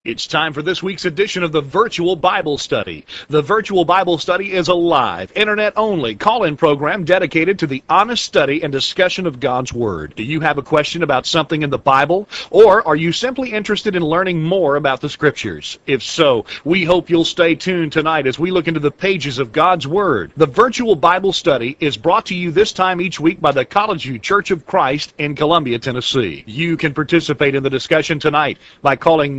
It's time for this week's edition of the Virtual Bible Study. The Virtual Bible Study is a live, internet-only call-in program dedicated to the honest study and discussion of God's Word. Do you have a question about something in the Bible? Or are you simply interested in learning more about the Scriptures? If so, we hope you'll stay tuned tonight as we look into the pages of God's Word. The Virtual Bible Study is brought to you this time each week by the College View Church of Christ in Columbia, Tennessee. You can participate in the discussion tonight by calling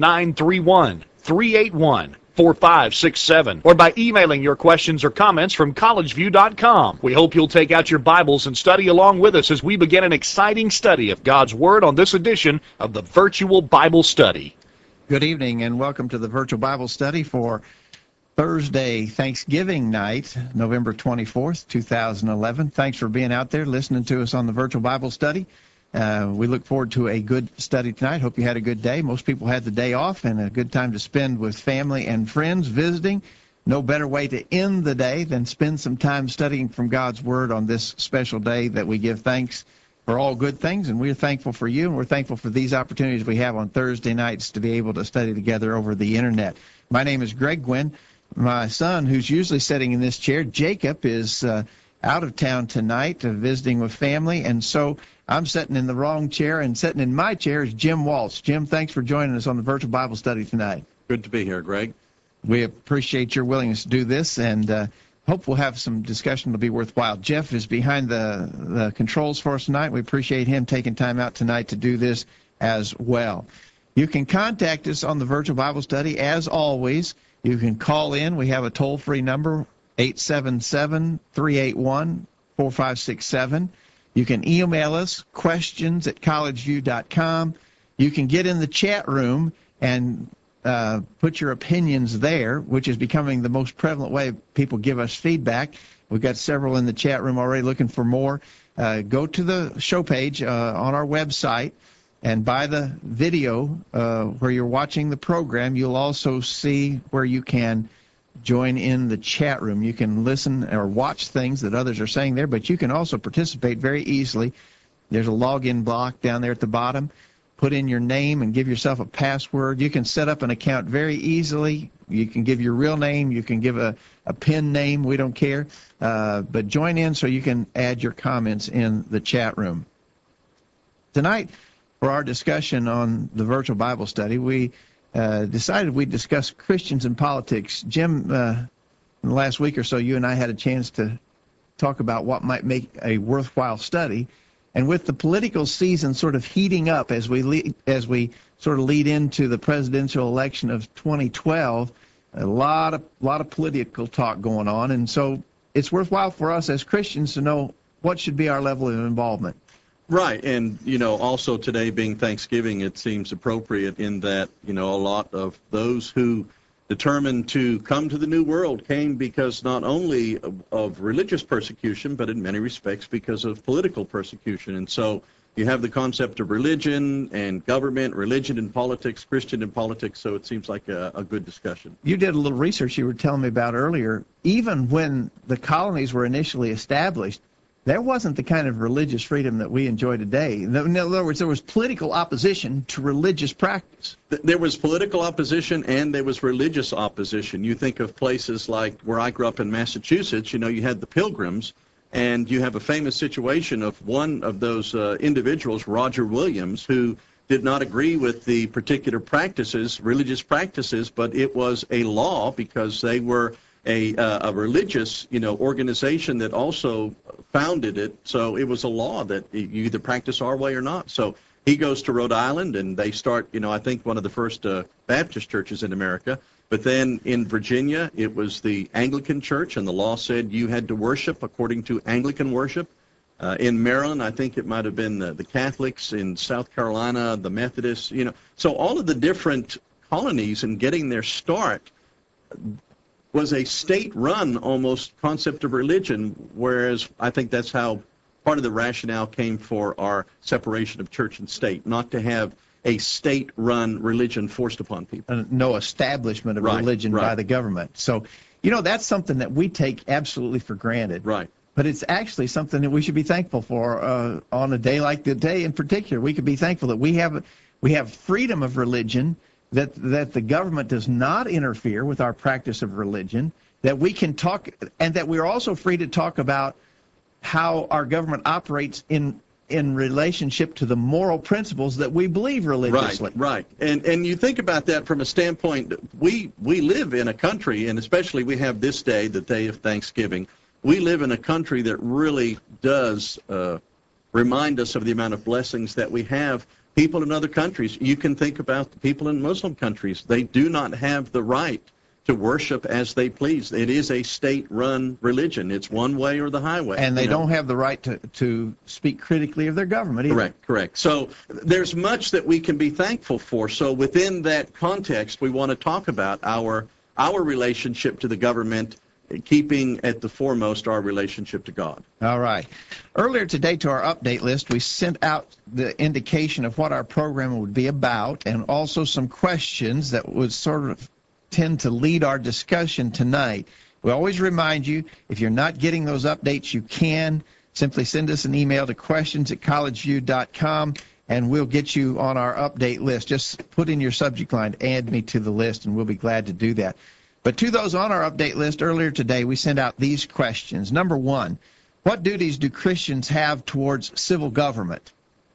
931-381-4567 or by emailing your questions or comments from collegeview.com. We hope you'll take out your Bibles and study along with us as we begin an exciting study of God's Word on this edition of the Virtual Bible Study. Good evening and welcome to the Virtual Bible Study for Thursday, Thanksgiving night, November 24th, 2011. Thanks for being out there listening to us on the Virtual Bible Study. We look forward to a good study tonight. Hope you had a good day. Most people had the day off and a good time to spend with family and friends visiting. No better way to end the day than spend some time studying from God's Word on this special day that we give thanks for all good things. And we're thankful for you, and we're thankful for these opportunities we have on Thursday nights to be able to study together over the Internet. My name is Greg Gwynn. My son, who's usually sitting in this chair, Jacob, is out of town tonight visiting with family, and so I'm sitting in the wrong chair, and sitting in my chair is Jim Waltz. Jim, thanks for joining us on the Virtual Bible Study tonight. Good to be here, Greg. We appreciate your willingness to do this, and hope we'll have some discussion that'll be worthwhile. Jeff is behind the controls for us tonight. We appreciate him taking time out tonight to do this as well. You can contact us on the Virtual Bible Study, as always. You can call in. We have a toll-free number, 877-381-4567. You can email us, questions@collegeview.com. You can get in the chat room and put your opinions there, which is becoming the most prevalent way people give us feedback. We've got several in the chat room already looking for more. Go to the show page on our website, and by the video where you're watching the program, you'll also see where you can join in the chat room. You can listen or watch things that others are saying there, but you can also participate very easily. There's a login block down there at the bottom. Put in your name and give yourself a password. You can set up an account very easily. You can give your real name. You can give a pen name. We don't care. But join in so you can add your comments in the chat room. Tonight, for our discussion on the Virtual Bible Study, we decided we'd discuss Christians and politics. Jim, in the last week or so, you and I had a chance to talk about what might make a worthwhile study. And with the political season sort of heating up as we sort of lead into the presidential election of 2012, a lot of political talk going on. And so it's worthwhile for us as Christians to know what should be our level of involvement. Right, and, also today being Thanksgiving, it seems appropriate in that, a lot of those who determined to come to the New World came because not only of religious persecution, but in many respects because of political persecution. And so you have the concept of religion and government, religion and politics, Christian and politics, so it seems like a good discussion. You did a little research you were telling me about earlier. Even when the colonies were initially established, there wasn't the kind of religious freedom that we enjoy today. In other words, there was political opposition to religious practice. There was political opposition and there was religious opposition. You think of places like where I grew up in Massachusetts, you had the Pilgrims, and you have a famous situation of one of those individuals, Roger Williams, who did not agree with the particular practices, religious practices, but it was a law because they were a religious, organization that also founded it. So it was a law that you either practice our way or not. So he goes to Rhode Island and they start, I think one of the first Baptist churches in America. But then in Virginia, it was the Anglican Church, and the law said you had to worship according to Anglican worship. In Maryland, I think it might have been the Catholics. In South Carolina, the Methodists, So all of the different colonies and getting their start was a state-run almost concept of religion, whereas I think that's how part of the rationale came for our separation of church and state, not to have a state-run religion forced upon people. No establishment of religion by the government. So, that's something that we take absolutely for granted. Right. But it's actually something that we should be thankful for on a day like today in particular. We could be thankful that we have freedom of religion that the government does not interfere with our practice of religion, that we can talk, and that we're also free to talk about how our government operates in relationship to the moral principles that we believe religiously. Right. And you think about that from a standpoint, we live in a country, and especially we have this day, the day of Thanksgiving, we live in a country that really does remind us of the amount of blessings that we have. People in other countries, you can think about the people in Muslim countries, they do not have the right to worship as they please. It is a state-run religion. It's one way or the highway. And they don't have the right to speak critically of their government either. Correct. So there's much that we can be thankful for. So within that context, we want to talk about our relationship to the government, keeping at the foremost our relationship to God. All right. Earlier today to our update list, we sent out the indication of what our program would be about, and also some questions that would sort of tend to lead our discussion tonight. We always remind you, if you're not getting those updates, you can simply send us an email to questions@collegeview.com, and we'll get you on our update list. Just put in your subject line, add me to the list, and we'll be glad to do that. But to those on our update list earlier today, we sent out these questions. Number one, what duties do Christians have towards civil government?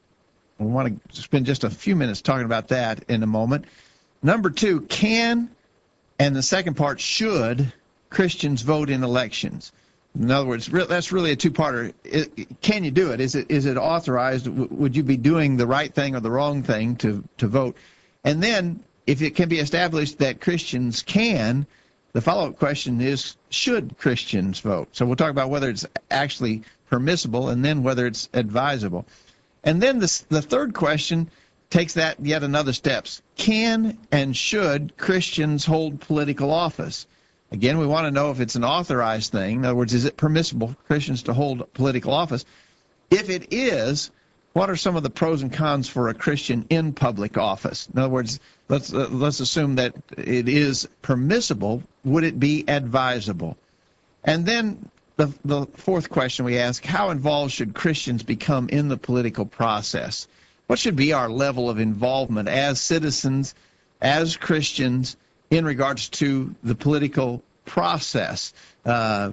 We want to spend just a few minutes talking about that in a moment. Number two, can, and the second part, should Christians vote in elections? In other words, that's really a two-parter. Can you do it? Is it authorized? Would you be doing the right thing or the wrong thing to vote? And then, if it can be established that Christians can, the follow-up question is, should Christians vote? So we'll talk about whether it's actually permissible and then whether it's advisable. And then the third question takes that yet another steps. Can and should Christians hold political office? Again, we want to know if it's an authorized thing. In other words, is it permissible for Christians to hold political office? If it is, what are some of the pros and cons for a Christian in public office? In other words, let's assume that it is permissible. Would it be advisable? And then the fourth question we ask, how involved should Christians become in the political process? What should be our level of involvement as citizens, as Christians, in regards to the political process? A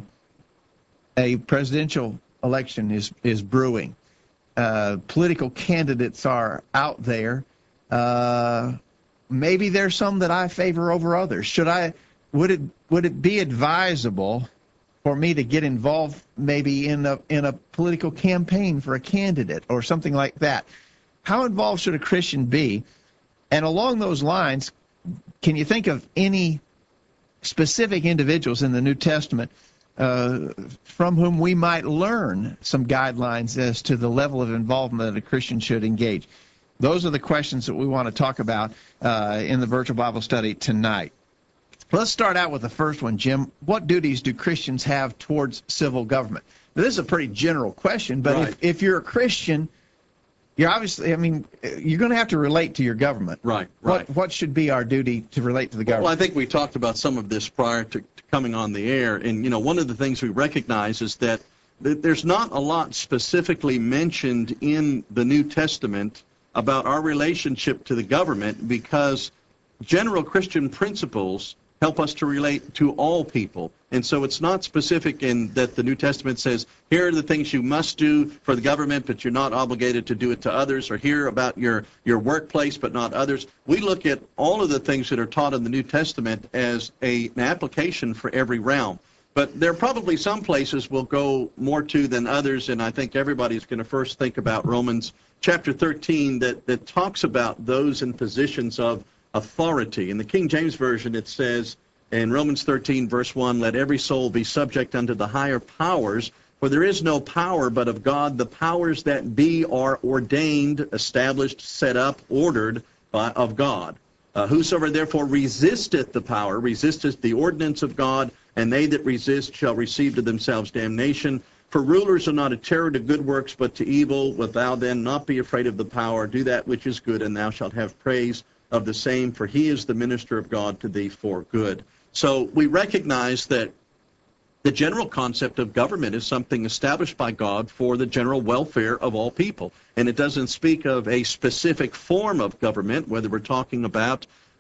presidential election is brewing. Political candidates are out there. Maybe there's some that I favor over others. Would it be advisable for me to get involved maybe in a political campaign for a candidate or something like that? How involved should a Christian be? And along those lines, can you think of any specific individuals in the New Testament from whom we might learn some guidelines as to the level of involvement that a Christian should engage? Those are the questions that we want to talk about in the virtual Bible study tonight. Let's start out with the first one, Jim. What duties do Christians have towards civil government? Now, this is a pretty general question, but Right. if you're a Christian, you're obviously, you're going to have to relate to your government. Right. What should be our duty to relate to the government? Well, I think we talked about some of this prior to coming on the air, and one of the things we recognize is that there's not a lot specifically mentioned in the New Testament about our relationship to the government, because general Christian principles help us to relate to all people. And so it's not specific in that the New Testament says, here are the things you must do for the government, but you're not obligated to do it to others, or here about your workplace, but not others. We look at all of the things that are taught in the New Testament as an application for every realm. But there are probably some places we'll go more to than others, and I think everybody's going to first think about Romans chapter 13 that talks about those in positions of authority. In the King James Version, it says in Romans 13, verse 1, let every soul be subject unto the higher powers, for there is no power but of God. The powers that be are ordained, established, set up, ordered of God. Whosoever therefore resisteth the power, resisteth the ordinance of God, and they that resist shall receive to themselves damnation. For rulers are not a terror to good works, but to evil. Wilt thou then not be afraid of the power? Do that which is good, and thou shalt have praise of the same, for he is the minister of God to thee for good. So we recognize that the general concept of government is something established by God for the general welfare of all people. And it doesn't speak of a specific form of government, whether we're talking about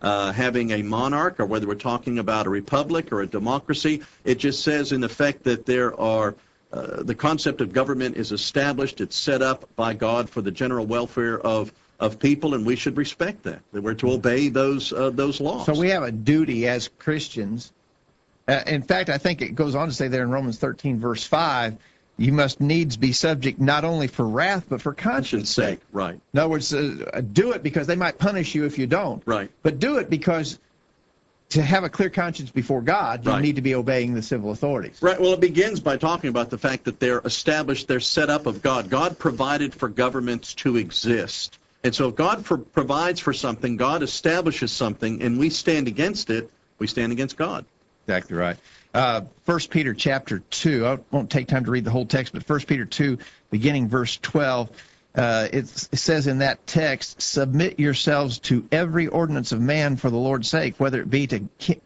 having a monarch, or whether we're talking about a republic or a democracy. It just says in effect that there are the concept of government is established, it's set up by God for the general welfare of people, and we should respect that we're to obey those laws. So we have a duty as Christians. In fact, I think it goes on to say there in Romans 13, verse 5, you must needs be subject not only for wrath, but for conscience sake. Right. In other words, do it because they might punish you if you don't. Right. But do it because to have a clear conscience before God, you need to be obeying the civil authorities. Right. Well, it begins by talking about the fact that they're established, they're set up of God. God provided for governments to exist. And so if God provides for something, God establishes something, and we stand against it, we stand against God. Exactly right. 1 Peter chapter 2, I won't take time to read the whole text, but 1 Peter 2, beginning verse 12, it says in that text, submit yourselves to every ordinance of man for the Lord's sake, whether it be to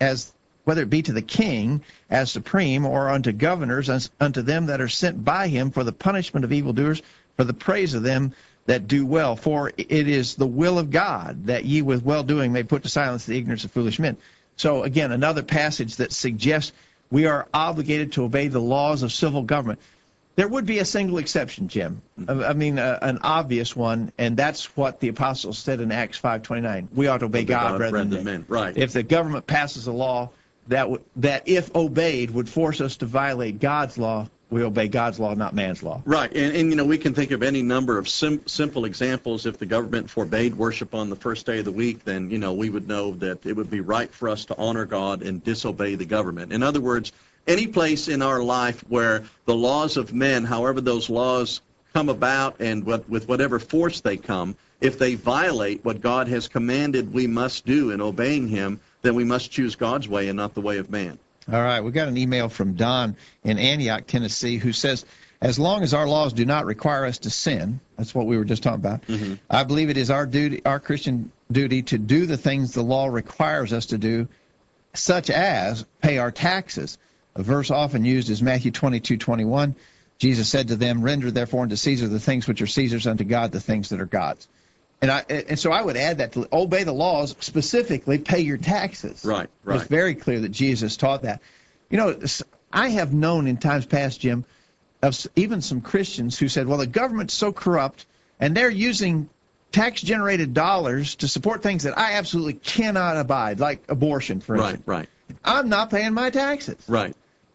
the king as supreme, or unto governors, as unto them that are sent by him for the punishment of evildoers, for the praise of them that do well. For it is the will of God that ye with well-doing may put to silence the ignorance of foolish men. So again, another passage that suggests we are obligated to obey the laws of civil government. There would be a single exception, Jim. I mean, an obvious one, and that's what the apostles said in Acts 5:29. We ought to obey God rather than men. Right. If the government passes a law that if obeyed, would force us to violate God's law, we obey God's law, not man's law. Right. And you know, we can think of any number of simple examples. If the government forbade worship on the first day of the week, then, you know, we would know that it would be right for us to honor God and disobey the government. In other words, any place in our life where the laws of men, however those laws come about and with whatever force they come, if they violate what God has commanded we must do in obeying him, then we must choose God's way and not the way of man. All right, we got an email from Don in Antioch, Tennessee, who says, as long as our laws do not require us to sin, that's what we were just talking about, I believe it is our duty, our Christian duty, to do the things the law requires us to do, such as pay our taxes. A verse often used is Matthew 22:21. Jesus said to them, render therefore unto Caesar the things which are Caesar's, unto God the things that are God's. And so I would add that to obey the laws, specifically pay your taxes. Right. It's very clear that Jesus taught that. You know, I have known in times past, Jim, of even some Christians who said, well, the government's so corrupt, and they're using tax-generated dollars to support things that I absolutely cannot abide, like abortion, for instance. Right. I'm not paying my taxes. Right.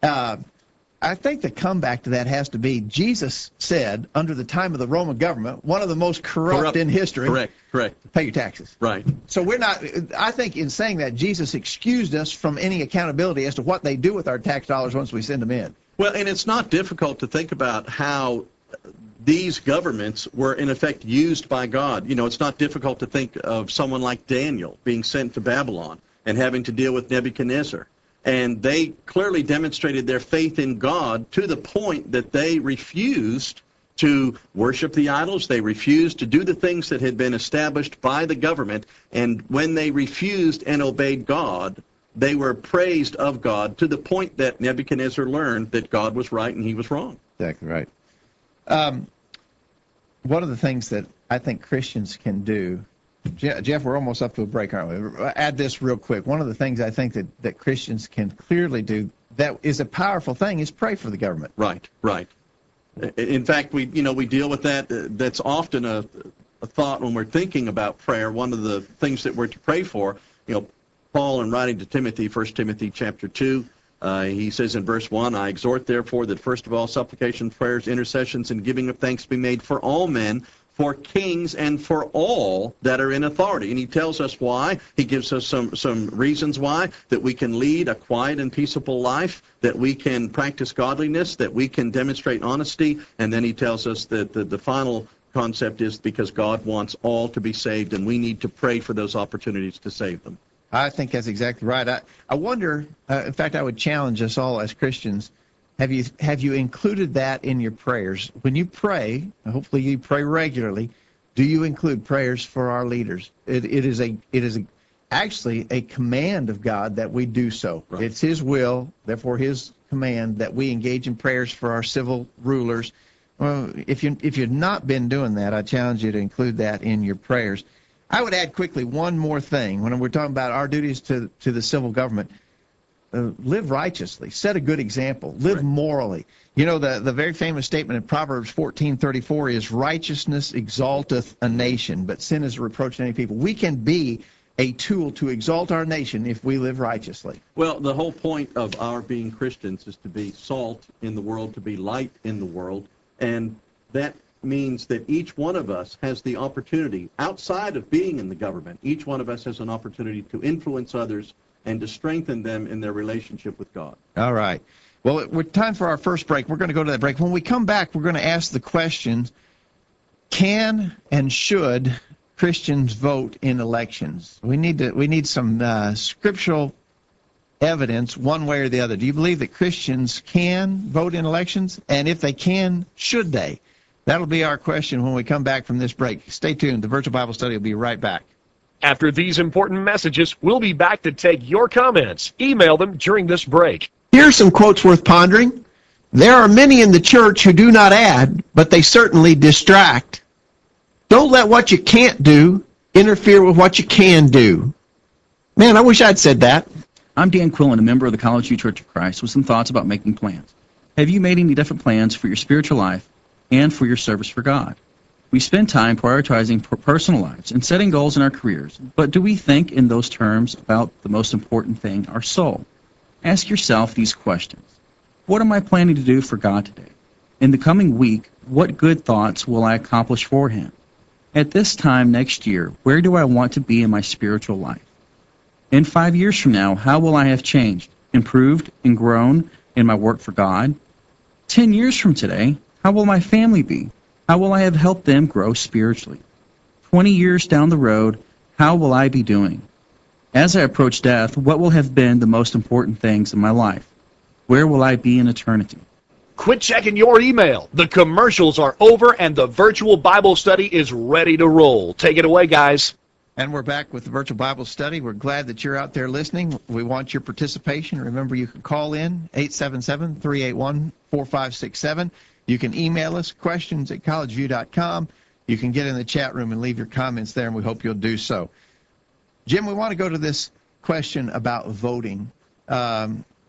I think the comeback to that has to be Jesus said, under the time of the Roman government, one of the most corrupt in history. Correct. Pay your taxes. Right. So we're not, I think in saying that, Jesus excused us from any accountability as to what they do with our tax dollars once we send them in. Well, and it's not difficult to think about how these governments were in effect used by God. You know, it's not difficult to think of someone like Daniel being sent to Babylon and having to deal with Nebuchadnezzar. And they clearly demonstrated their faith in God to the point that they refused to worship the idols. They refused to do the things that had been established by the government. And when they refused and obeyed God, they were praised of God to the point that Nebuchadnezzar learned that God was right and he was wrong. Exactly right. One of the things that I think Christians can do, Jeff, we're almost up to a break, aren't we? Add this real quick. One of the things I think that Christians can clearly do that is a powerful thing is pray for the government. Right. In fact, we deal with that. That's often a thought when we're thinking about prayer. One of the things that we're to pray for, Paul, in writing to Timothy, 1 Timothy chapter 2, he says in verse 1, I exhort therefore that first of all supplications, prayers, intercessions, and giving of thanks be made for all men, for kings, and for all that are in authority. And he tells us why. He gives us some reasons why, that we can lead a quiet and peaceable life, that we can practice godliness, that we can demonstrate honesty, and then he tells us that the final concept is because God wants all to be saved, and we need to pray for those opportunities to save them. I think that's exactly right. I wonder, in fact, I would challenge us all as Christians, have you included that in your prayers? When you pray, hopefully you pray regularly, do you include prayers for our leaders? It is actually a command of God that we do so. Right. It's his will, therefore his command, that we engage in prayers for our civil rulers. Well, if you've not been doing that, I challenge you to include that in your prayers. I would add quickly one more thing when we're talking about our duties to the civil government. Live righteously, set a good example, live morally. You know, the very famous statement in Proverbs 14:34 is, righteousness exalteth a nation, but sin is a reproach to any people. We can be a tool to exalt our nation if we live righteously. Well, the whole point of our being Christians is to be salt in the world, to be light in the world, and that means that each one of us has the opportunity, outside of being in the government, each one of us has an opportunity to influence others and to strengthen them in their relationship with God. All right. Well, it's time for our first break. We're going to go to that break. When we come back, we're going to ask the question, can and should Christians vote in elections? We need some scriptural evidence one way or the other. Do you believe that Christians can vote in elections? And if they can, should they? That'll be our question when we come back from this break. Stay tuned. The Virtual Bible Study will be right back. After these important messages, we'll be back to take your comments. Email them during this break. Here's some quotes worth pondering. There are many in the church who do not add, but they certainly distract. Don't let what you can't do interfere with what you can do. Man, I wish I'd said that. I'm Dan Quillen, a member of the College View Church of Christ, with some thoughts about making plans. Have you made any different plans for your spiritual life and for your service for God? We spend time prioritizing personal lives and setting goals in our careers, but do we think in those terms about the most important thing, our soul? Ask yourself these questions. What am I planning to do for God today? In the coming week, what good thoughts will I accomplish for Him? At this time next year, where do I want to be in my spiritual life? In 5 years from now, how will I have changed, improved, and grown in my work for God? 10 years from today, how will my family be? How will I have helped them grow spiritually? 20 years down the road, how will I be doing? As I approach death, what will have been the most important things in my life? Where will I be in eternity? Quit checking your email. The commercials are over and the Virtual Bible Study is ready to roll. Take it away, guys. And we're back with the Virtual Bible Study. We're glad that you're out there listening. We want your participation. Remember, you can call in 877-381-4567. You can email us, questions@collegeview.com. You can get in the chat room and leave your comments there, and we hope you'll do so. Jim, we want to go to this question about voting. I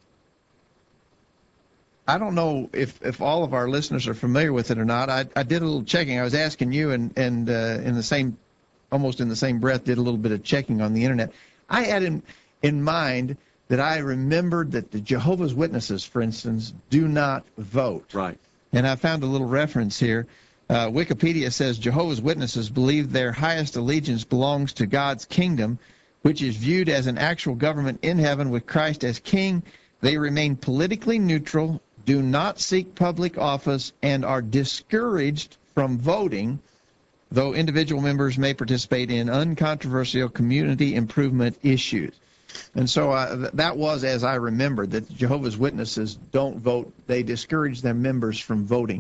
don't know if all of our listeners are familiar with it or not. I did a little checking. I was asking you, and in the same, almost in the same breath, did a little bit of checking on the internet. I had in mind that I remembered that the Jehovah's Witnesses, for instance, do not vote. Right. And I found a little reference here. Wikipedia says Jehovah's Witnesses believe their highest allegiance belongs to God's kingdom, which is viewed as an actual government in heaven with Christ as king. They remain politically neutral, do not seek public office, and are discouraged from voting, though individual members may participate in uncontroversial community improvement issues. And so that was, as I remembered, that Jehovah's Witnesses don't vote. They discourage their members from voting.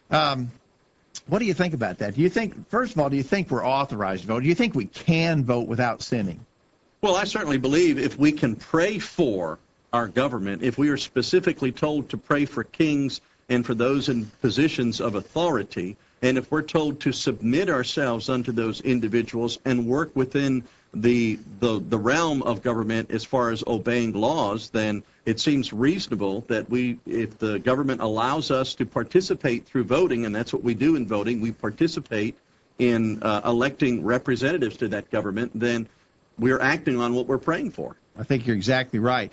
What do you think about that? Do you think, first of all, do you think we're authorized to vote? Do you think we can vote without sinning? Well, I certainly believe if we can pray for our government, if we are specifically told to pray for kings and for those in positions of authority, and if we're told to submit ourselves unto those individuals and work within the realm of government as far as obeying laws, then it seems reasonable that if the government allows us to participate through voting, and that's what we do in voting, we participate in electing representatives to that government, then we're acting on what we're praying for. I think you're exactly right.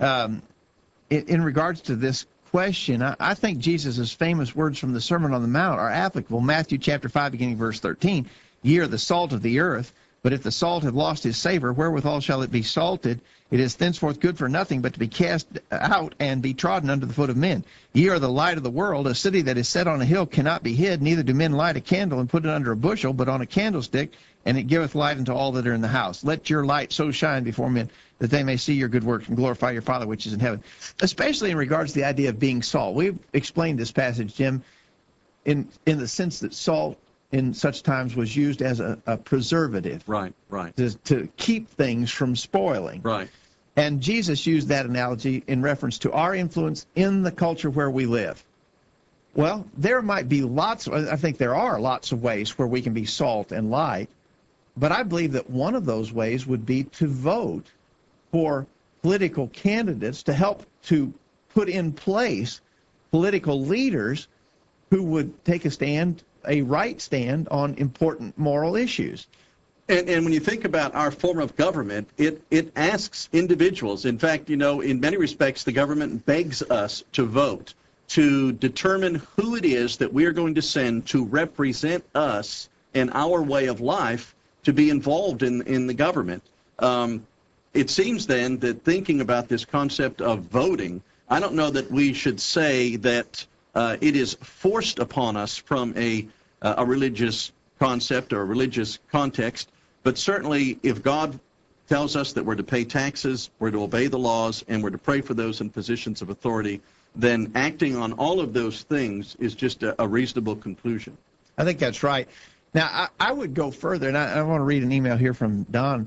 In regards to this question, I think Jesus' famous words from the Sermon on the Mount are applicable. Matthew chapter 5, beginning verse 13, "Ye are the salt of the earth, but if the salt have lost his savor, wherewithal shall it be salted? It is thenceforth good for nothing but to be cast out and be trodden under the foot of men. Ye are the light of the world. A city that is set on a hill cannot be hid, neither do men light a candle and put it under a bushel, but on a candlestick, and it giveth light unto all that are in the house. Let your light so shine before men that they may see your good works and glorify your Father which is in heaven." Especially in regards to the idea of being salt. We've explained this passage, Jim, in the sense that salt in such times was used as a preservative. Right, right. To keep things from spoiling. Right. And Jesus used that analogy in reference to our influence in the culture where we live. Well, there might be I think there are lots of ways where we can be salt and light, But I believe that one of those ways would be to vote for political candidates to help to put in place political leaders who would take a stand, a right stand on important moral issues. And when you think about our form of government, it asks individuals. In fact, you know, in many respects, the government begs us to vote to determine who it is that we are going to send to represent us and our way of life to be involved in the government. It seems then that thinking about this concept of voting, I don't know that we should say that it is forced upon us from a religious concept or a religious context, but certainly if God tells us that we're to pay taxes, we're to obey the laws, and we're to pray for those in positions of authority, then acting on all of those things is just a reasonable conclusion. I think that's right. Now, I would go further, and I want to read an email here from Don.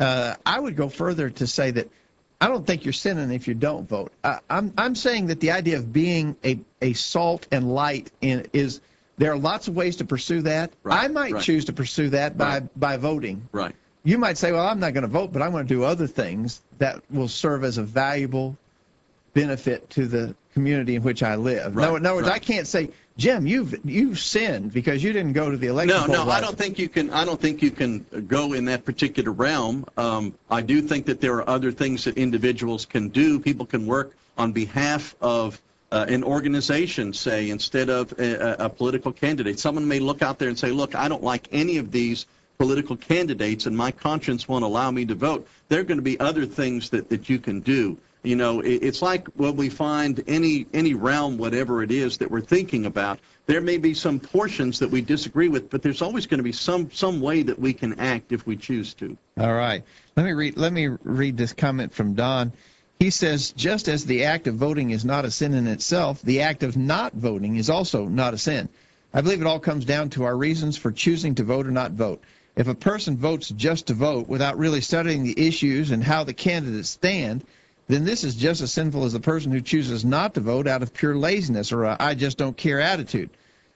I would go further to say that I don't think you're sinning if you don't vote. I'm saying that the idea of being a salt and light is there are lots of ways to pursue that. Right, I might right. choose to pursue that by voting. Right. You might say, well, I'm not going to vote, but I'm going to do other things that will serve as a valuable benefit to the community in which I live. Right, In other words, right. I can't say, Jim, you've sinned because you didn't go to the election poll. No, I don't think you can. I don't think you can go in that particular realm. I do think that there are other things that individuals can do. People can work on behalf of an organization, say, instead of a political candidate. Someone may look out there and say, look, I don't like any of these political candidates, and my conscience won't allow me to vote. There are going to be other things that you can do. You know, it's like when we find any realm, whatever it is that we're thinking about, there may be some portions that we disagree with, but there's always going to be some way that we can act if we choose to. All right. Let me read this comment from Don. He says, just as the act of voting is not a sin in itself, the act of not voting is also not a sin. I believe it all comes down to our reasons for choosing to vote or not vote. If a person votes just to vote without really studying the issues and how the candidates stand, then this is just as sinful as the person who chooses not to vote out of pure laziness or a I just don't care attitude.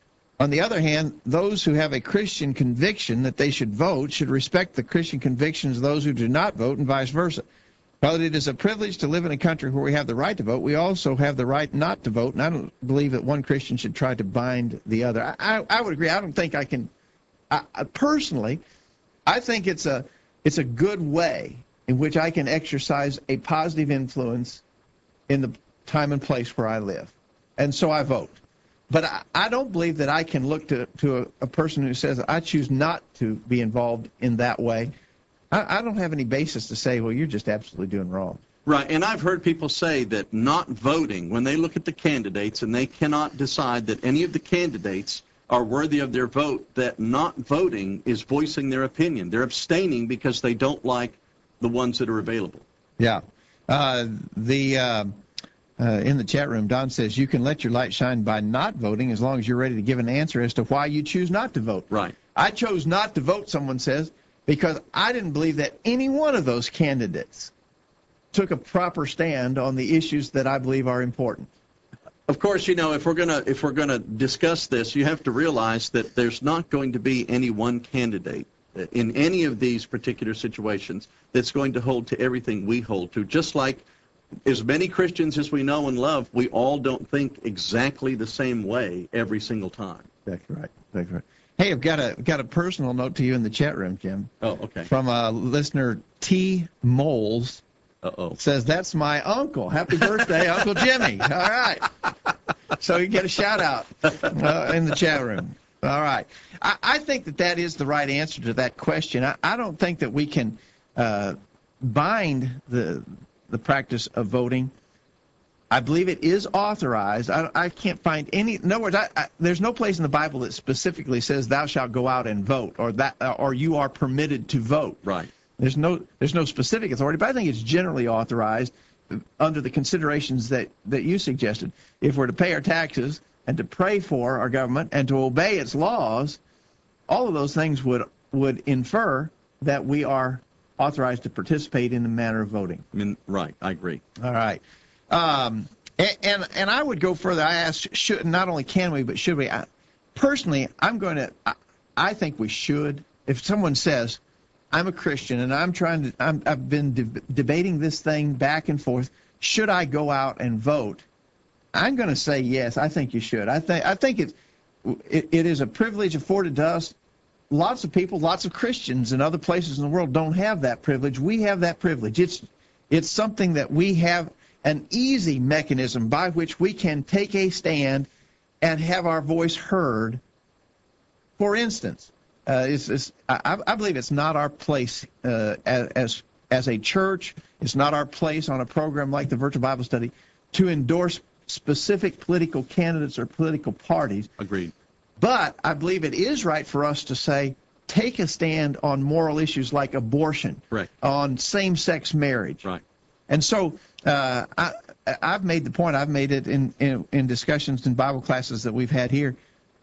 On the other hand, those who have a Christian conviction that they should vote should respect the Christian convictions of those who do not vote and vice versa. While it is a privilege to live in a country where we have the right to vote, we also have the right not to vote, and I don't believe that one Christian should try to bind the other. I would agree. I don't think I can. Personally, I think it's a good way in which I can exercise a positive influence in the time and place where I live. And so I vote. But I don't believe that I can look to a person who says, I choose not to be involved in that way. I don't have any basis to say, well, you're just absolutely doing wrong. Right, and I've heard people say that not voting, when they look at the candidates and they cannot decide that any of the candidates are worthy of their vote, that not voting is voicing their opinion. They're abstaining because they don't like the ones that are available. Yeah. In the chat room, Don says, you can let your light shine by not voting as long as you're ready to give an answer as to why you choose not to vote. Right. I chose not to vote, someone says, because I didn't believe that any one of those candidates took a proper stand on the issues that I believe are important. Of course, you know, if we're gonna discuss this, you have to realize that there's not going to be any one candidate in any of these particular situations that's going to hold to everything we hold to. Just like as many Christians as we know and love, we all don't think exactly the same way every single time. That's right. That's right. Hey, I've got a personal note to you in the chat room, Jim. Oh, okay. From a listener, T. Moles. Uh-oh. Says, that's my uncle. Happy birthday, Uncle Jimmy. All right. So you get a shout out in the chat room. All right. I think that is the right answer to that question. I don't think that we can bind the practice of voting. I believe it is authorized. I can't find any. In other words, there's no place in the Bible that specifically says thou shalt go out and vote, or you are permitted to vote. Right. There's no specific authority, but I think it's generally authorized under the considerations that you suggested. If we're to pay our taxes and to pray for our government and to obey its laws, all of those things would infer that we are authorized to participate in the manner of voting. Right, I agree. All right. And I would go further. I asked, not only can we, but should we? Personally, I think we should. If someone says, I'm a Christian, and I've been debating this thing back and forth. Should I go out and vote? I'm going to say yes. I think you should. I think it is a privilege afforded to us. Lots of people, lots of Christians in other places in the world don't have that privilege. We have that privilege. It's something that we have an easy mechanism by which we can take a stand and have our voice heard. For instance, I believe it's not our place as a church. It's not our place on a program like the Virtual Bible Study to endorse specific political candidates or political parties. Agreed. But I believe it is right for us to say, take a stand on moral issues like abortion, Right. on same-sex marriage. Right. And so I've made the point, I've made it in discussions in Bible classes that we've had here.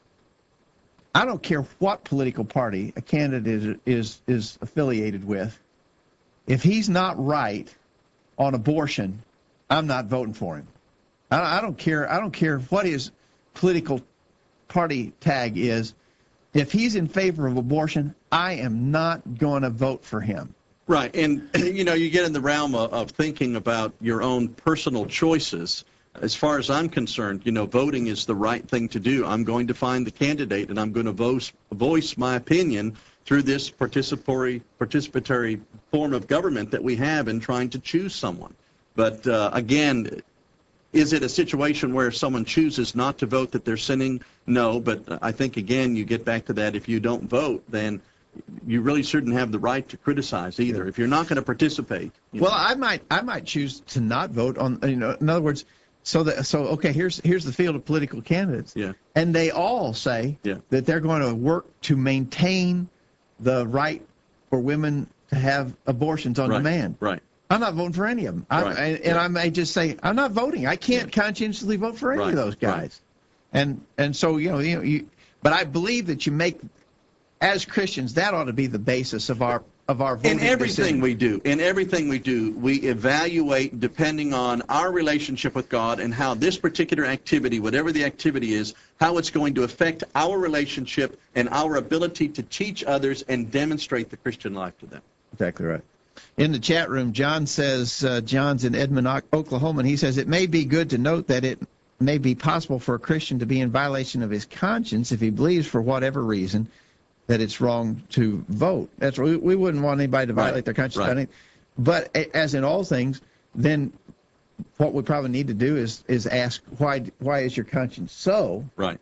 I don't care what political party a candidate is affiliated with. If he's not right on abortion, I'm not voting for him. I don't care what his political party tag is. If he's in favor of abortion, I am not going to vote for him. Right, and you get in the realm of thinking about your own personal choices. As far as I'm concerned, voting is the right thing to do. I'm going to find the candidate, and I'm going to voice my opinion through this participatory form of government that we have in trying to choose someone. But again, is it a situation where if someone chooses not to vote that they're sinning? No, but I think, again, you get back to that. If you don't vote, then you really shouldn't have the right to criticize either. If you're not going to participate. Well, I might choose to not vote on. In other words, okay. Here's the field of political candidates. Yeah. And they all say that they're going to work to maintain the right for women to have abortions on demand. Right. I'm not voting for any of them. I may just say I'm not voting. I can't conscientiously vote for any of those guys. Right. And so but I believe that you make, as Christians, that ought to be the basis of our voting. In everything we do, we evaluate depending on our relationship with God and how this particular activity, whatever the activity is, how it's going to affect our relationship and our ability to teach others and demonstrate the Christian life to them. Exactly right. In the chat room, John says, John's in Edmond, Oklahoma, and he says, it may be good to note that it may be possible for a Christian to be in violation of his conscience if he believes for whatever reason that it's wrong to vote. That's we wouldn't want anybody to violate their conscience. Right. But as in all things, then what we probably need to do is ask why is your conscience so? Right.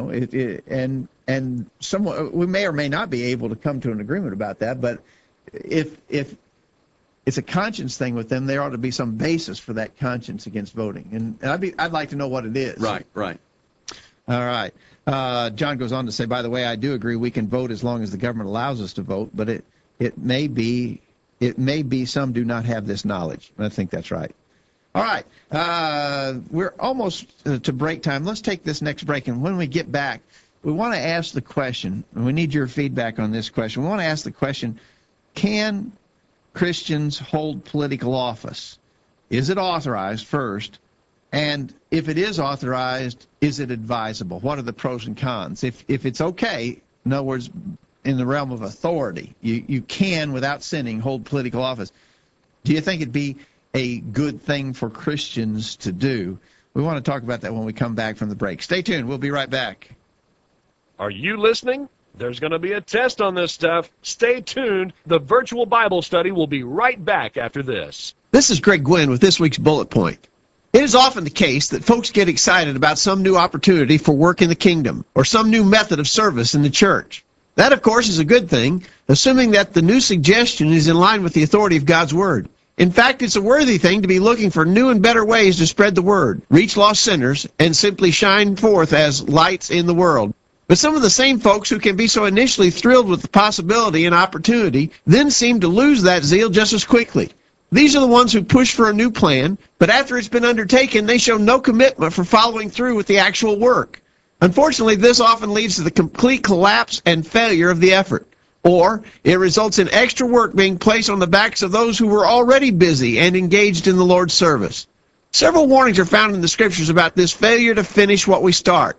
And someone, we may or may not be able to come to an agreement about that, but if it's a conscience thing with them, there ought to be some basis for that conscience against voting, and I'd like to know what it is. Right. All right. John goes on to say, by the way, I do agree we can vote as long as the government allows us to vote, but it may be some do not have this knowledge. I think that's right. All right. We're almost to break time. Let's take this next break, and when we get back, we want to ask the question, and we need your feedback on this question. We want to ask the question, can Christians hold political office? Is it authorized first? And if it is authorized, is it advisable? What are the pros and cons? If it's okay, in other words, in the realm of authority, you can, without sinning, hold political office. Do you think it'd be a good thing for Christians to do? We want to talk about that when we come back from the break. Stay tuned. We'll be right back. Are you listening? There's going to be a test on this stuff. Stay tuned. The Virtual Bible Study will be right back after this. This is Greg Gwynn with this week's Bullet Point. It is often the case that folks get excited about some new opportunity for work in the kingdom or some new method of service in the church. That, of course, is a good thing, assuming that the new suggestion is in line with the authority of God's Word. In fact, it's a worthy thing to be looking for new and better ways to spread the Word, reach lost sinners, and simply shine forth as lights in the world. But some of the same folks who can be so initially thrilled with the possibility and opportunity then seem to lose that zeal just as quickly. These are the ones who push for a new plan, but after it's been undertaken, they show no commitment for following through with the actual work. Unfortunately, this often leads to the complete collapse and failure of the effort. Or it results in extra work being placed on the backs of those who were already busy and engaged in the Lord's service. Several warnings are found in the Scriptures about this failure to finish what we start.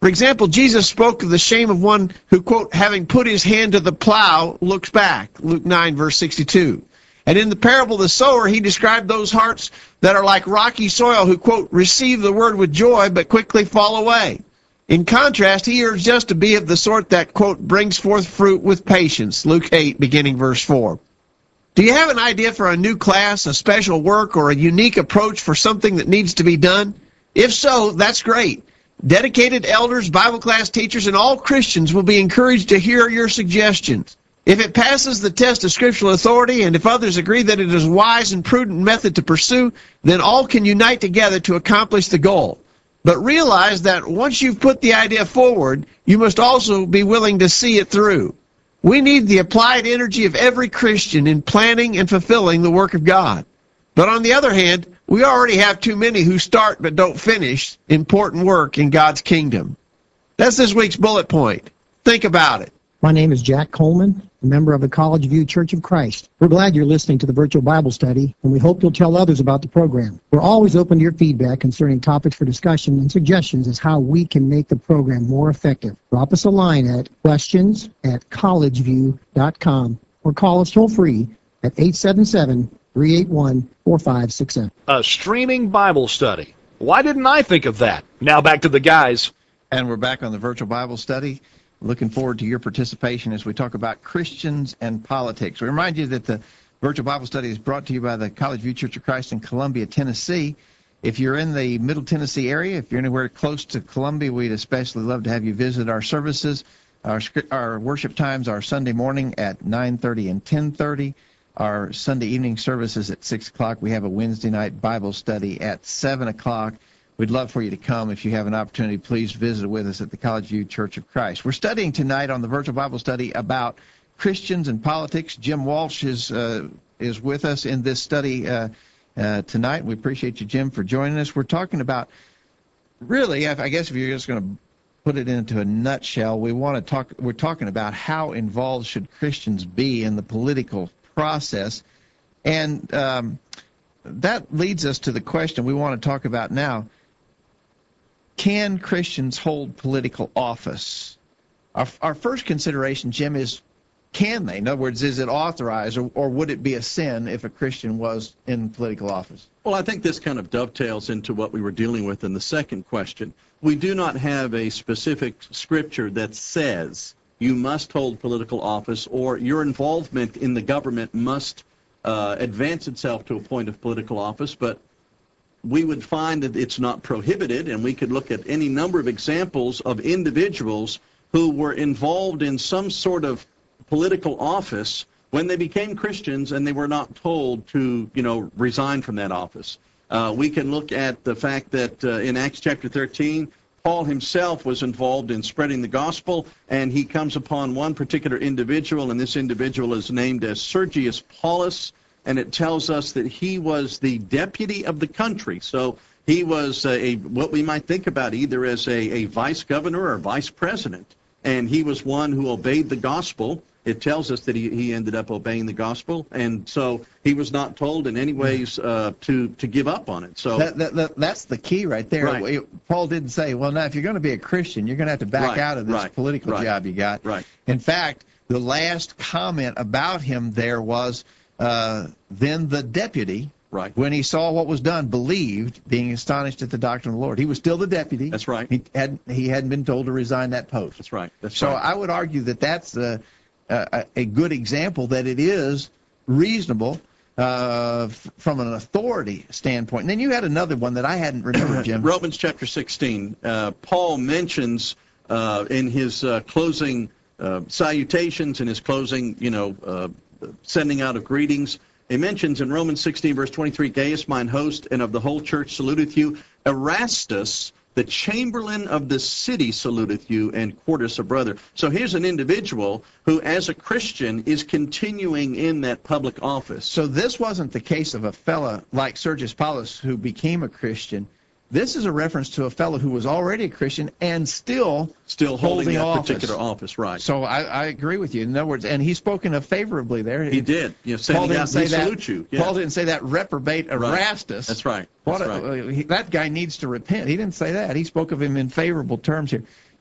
For example, Jesus spoke of the shame of one who, quote, having put his hand to the plow, looks back, Luke 9, verse 62. And in the parable of the sower, he described those hearts that are like rocky soil who, quote, receive the word with joy but quickly fall away. In contrast, he urged us to be of the sort that, quote, brings forth fruit with patience, Luke 8, beginning verse 4. Do you have an idea for a new class, a special work, or a unique approach for something that needs to be done? If so, that's great. Dedicated elders, Bible class teachers, and all Christians will be encouraged to hear your suggestions. If it passes the test of scriptural authority, and if others agree that it is a wise and prudent method to pursue, then all can unite together to accomplish the goal. But realize that once you've put the idea forward, you must also be willing to see it through. We need the applied energy of every Christian in planning and fulfilling the work of God. But on the other hand, we already have too many who start but don't finish important work in God's kingdom. That's this week's bullet point. Think about it. My name is Jack Coleman, a member of the College View Church of Christ. We're glad you're listening to the virtual Bible study, and we hope you'll tell others about the program. We're always open to your feedback concerning topics for discussion and suggestions as how we can make the program more effective. Drop us a line at questions@collegeview.com or call us toll free at 877-381-4567. A streaming Bible study. Why didn't I think of that? Now back to the guys. And we're back on the virtual Bible study. Looking forward to your participation as we talk about Christians and politics. We remind you that the virtual Bible study is brought to you by the College View Church of Christ in Columbia, Tennessee. If you're in the Middle Tennessee area, if you're anywhere close to Columbia, we'd especially love to have you visit our services. Our worship times are Sunday morning at 9:30 and 10:30. Our Sunday evening services at 6 o'clock. We have a Wednesday night Bible study at 7 o'clock. We'd love for you to come. If you have an opportunity, please visit with us at the College View Church of Christ. We're studying tonight on the virtual Bible study about Christians and politics. Jim Walsh is with us in this study tonight. We appreciate you, Jim, for joining us. We're talking about, really, I guess if you're just going to put it into a nutshell, we're talking about how involved should Christians be in the political process. And that leads us to the question we want to talk about now. Can Christians hold political office? Our first consideration, Jim, is can they? In other words, is it authorized, or would it be a sin if a Christian was in political office? Well, I think this kind of dovetails into what we were dealing with in the second question. We do not have a specific scripture that says you must hold political office or your involvement in the government must advance itself to a point of political office, but we would find that it's not prohibited, and we could look at any number of examples of individuals who were involved in some sort of political office when they became Christians and they were not told to, resign from that office. We can look at the fact that in Acts chapter 13, Paul himself was involved in spreading the gospel, and he comes upon one particular individual, and this individual is named as Sergius Paulus, and it tells us that he was the deputy of the country. So he was what we might think about either as a vice governor or vice president, and he was one who obeyed the gospel. It tells us that he ended up obeying the gospel, and so he was not told in any ways to give up on it. So that's the key right there. Right. Paul didn't say, well, now, if you're going to be a Christian, you're going to have to back out of this political job you got. Right. In fact, the last comment about him there was, then the deputy, when he saw what was done, believed, being astonished at the doctrine of the Lord. He was still the deputy. That's right. He hadn't been told to resign that post. That's right. So I would argue that that's a good example that it is reasonable from an authority standpoint. And then you had another one that I hadn't remembered, Jim. Romans chapter 16. Paul mentions in his closing salutations, in his closing, sending out of greetings, he mentions in Romans 16, verse 23, Gaius, mine host, and of the whole church saluteth you. Erastus, the chamberlain of the city, saluteth you, and Quartus, a brother. So here's an individual who, as a Christian, is continuing in that public office. So this wasn't the case of a fella like Sergius Paulus who became a Christian. This is a reference to a fellow who was already a Christian and still holding that office. particular office, right? So I agree with you. In other words, and he's spoken of favorably there. He did. Paul didn't say that. Salute you. Yeah. Paul didn't say that reprobate Erastus. That's right. That guy needs to repent. He didn't say that. He spoke of him in favorable terms here.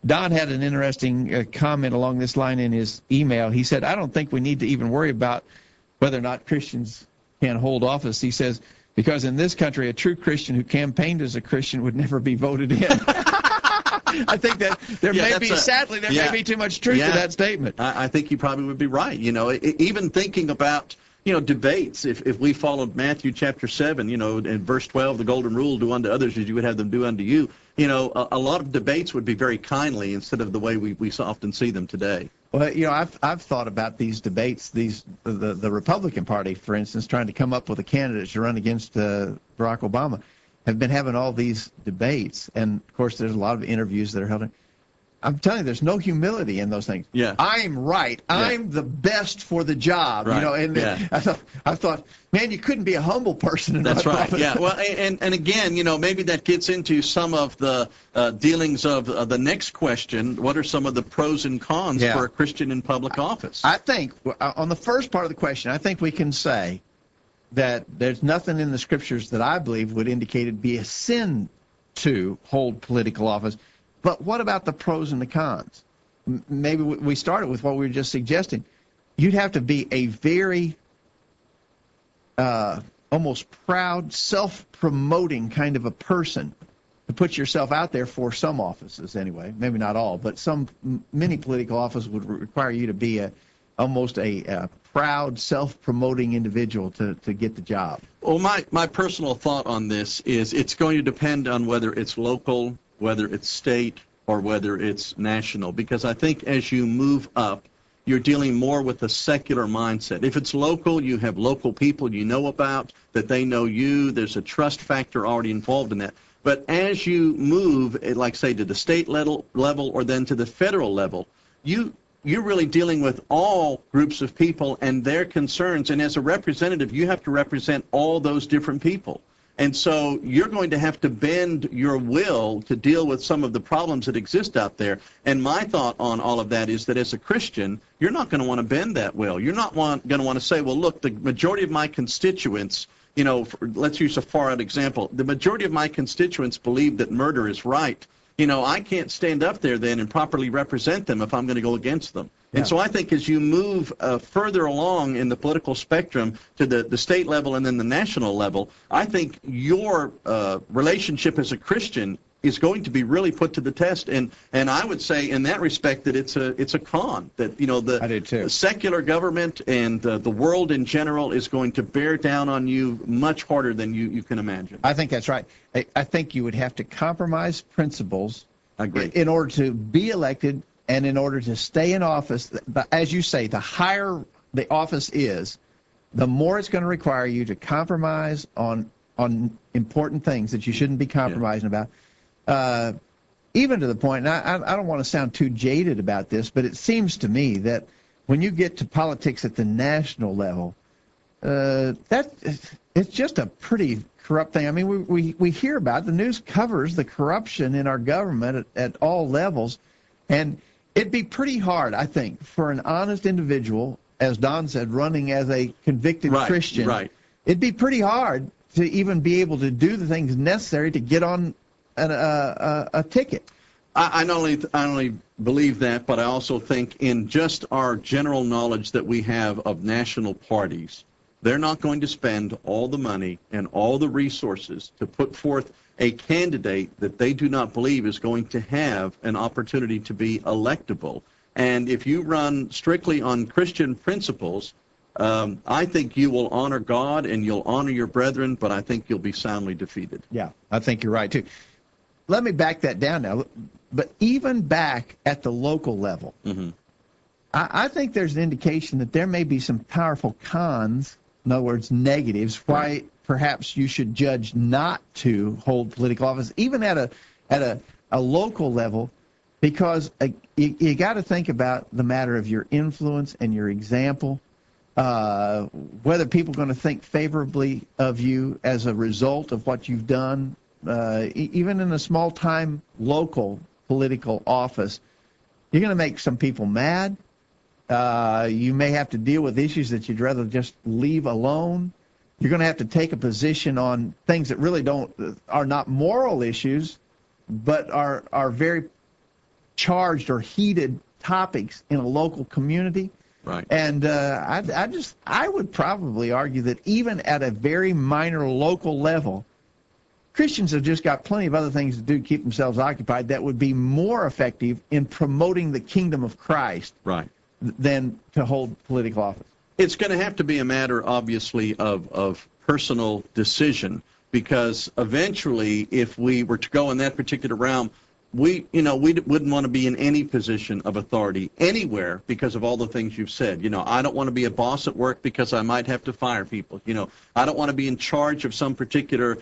Don had an interesting comment along this line in his email. He said, I don't think we need to even worry about whether or not Christians can hold office. He says, because in this country, a true Christian who campaigned as a Christian would never be voted in. I think that sadly, there may be too much truth to that statement. I think you probably would be right. Even thinking about, debates, if we followed Matthew chapter 7, in verse 12, the golden rule, do unto others as you would have them do unto you, a lot of debates would be very kindly instead of the way we so often see them today. Well, I've thought about these debates, the Republican Party, for instance, trying to come up with a candidate to run against Barack Obama, have been having all these debates. And, of course, there's a lot of interviews that are held. I'm telling you, there's no humility in those things. Yeah. I'm right. Yeah. I'm the best for the job. Right. I thought, man, you couldn't be a humble person. That's right. Yeah. Well, and again, maybe that gets into some of the dealings of the next question. What are some of the pros and cons for a Christian in public office? I think on the first part of the question, I think we can say that there's nothing in the scriptures that I believe would indicate it'd be a sin to hold political office. But what about the pros and the cons? Maybe we started with what we were just suggesting. You'd have to be a very almost proud, self-promoting kind of a person to put yourself out there for some offices anyway. Maybe not all, but many political offices would require you to be almost a proud, self-promoting individual to get the job. Well, my personal thought on this is it's going to depend on whether it's local, whether it's state, or whether it's national, because I think as you move up, you're dealing more with a secular mindset. If it's local, you have local people you know about, that they know you. There's a trust factor already involved in that. But as you move, like say, to the state level or then to the federal level, you're really dealing with all groups of people and their concerns. And as a representative, you have to represent all those different people. And so you're going to have to bend your will to deal with some of the problems that exist out there. And my thought on all of that is that as a Christian, you're not going to want to bend that will. You're not going to want to say, well, look, the majority of my constituents, let's use a far-out example. The majority of my constituents believe that murder is right. I can't stand up there then and properly represent them if I'm going to go against them. Yeah. And so I think as you move further along in the political spectrum to the state level and then the national level, I think your relationship as a Christian is going to be really put to the test. And I would say in that respect that it's a con, that the secular government and the world in general is going to bear down on you much harder than you can imagine. I think that's right. I think you would have to compromise principles in order to be elected and in order to stay in office. As you say, the higher the office is, the more it's going to require you to compromise on important things that you shouldn't be compromising about. Even to the point, and I don't want to sound too jaded about this, but it seems to me that when you get to politics at the national level, it's just a pretty corrupt thing. I mean, we hear about it. The news covers the corruption in our government at all levels, and it'd be pretty hard, I think, for an honest individual, as Don said, running as a convicted Christian. Right. It'd be pretty hard to even be able to do the things necessary to get on a ticket. I not only believe that, but I also think in just our general knowledge that we have of national parties, they're not going to spend all the money and all the resources to put forth a candidate that they do not believe is going to have an opportunity to be electable. And if you run strictly on Christian principles, I think you will honor God and you'll honor your brethren, but I think you'll be soundly defeated. Yeah, I think you're right, too. Let me back that down now. But even back at the local level, I think there's an indication that there may be some powerful cons, in other words, negatives, why perhaps you should judge not to hold political office, even at a local level, because you got to think about the matter of your influence and your example, whether people are going to think favorably of you as a result of what you've done. Even in a small-time local political office, you're going to make some people mad. You may have to deal with issues that you'd rather just leave alone. You're going to have to take a position on things that really are not moral issues, but are very charged or heated topics in a local community. Right. And I would probably argue that even at a very minor local level, Christians have just got plenty of other things to do to keep themselves occupied that would be more effective in promoting the kingdom of Christ Right. than to hold political office. It's going to have to be a matter, obviously, of personal decision, because eventually, if we were to go in that particular realm, we wouldn't want to be in any position of authority anywhere because of all the things you've said. I don't want to be a boss at work because I might have to fire people. I don't want to be in charge of some particular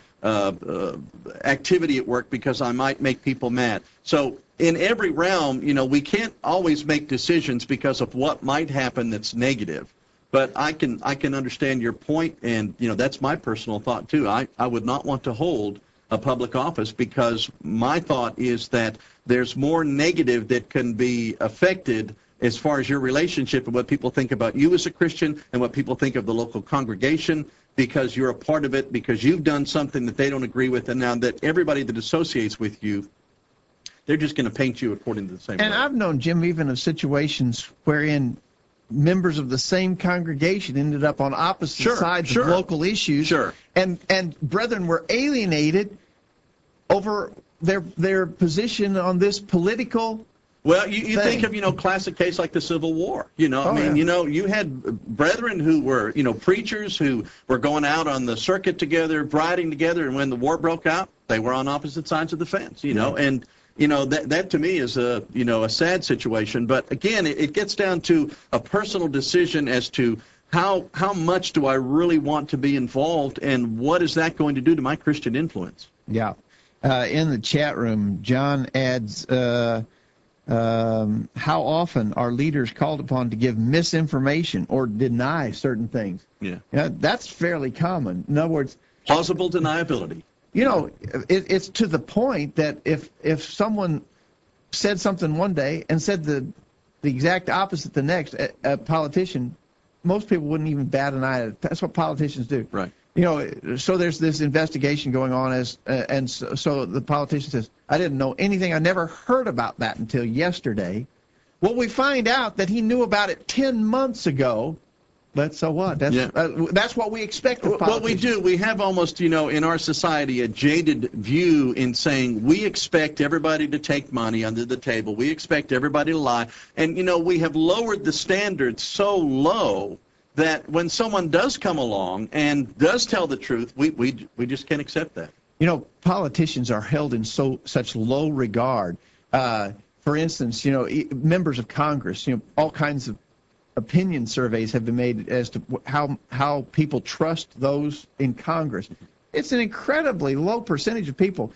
activity at work because I might make people mad. So in every realm, we can't always make decisions because of what might happen that's negative. But I can understand your point, and that's my personal thought too. I would not want to hold a public office because my thought is that there's more negative that can be affected as far as your relationship and what people think about you as a Christian and what people think of the local congregation because you're a part of it, because you've done something that they don't agree with, and now that everybody that associates with you, they're just going to paint you according to the same way. And I've known, Jim, even of situations wherein members of the same congregation ended up on opposite sides of local issues. Sure. And brethren were alienated over their position on this political. Well, you think of, classic case like the Civil War. You had brethren who were, preachers who were going out on the circuit together, riding together, and when the war broke out, they were on opposite sides of the fence, and that to me is a sad situation. But again, it gets down to a personal decision as to how much do I really want to be involved, and what is that going to do to my Christian influence? Yeah. In the chat room, John adds, how often are leaders called upon to give misinformation or deny certain things? Yeah. That's fairly common. In other words, plausible deniability. It's to the point that if someone said something one day and said the exact opposite the next, a politician, most people wouldn't even bat an eye. That's what politicians do. Right. So there's this investigation going on, and so the politician says, I didn't know anything. I never heard about that until yesterday. Well, we find out that he knew about it 10 months ago. But so what? That's what we expect of politicians. What we do, we have almost, in our society, a jaded view in saying we expect everybody to take money under the table. We expect everybody to lie. And, we have lowered the standards so low that when someone does come along and does tell the truth, we just can't accept that. Politicians are held in such low regard. For instance, members of Congress, all kinds of opinion surveys have been made as to how people trust those in Congress. It's an incredibly low percentage of people.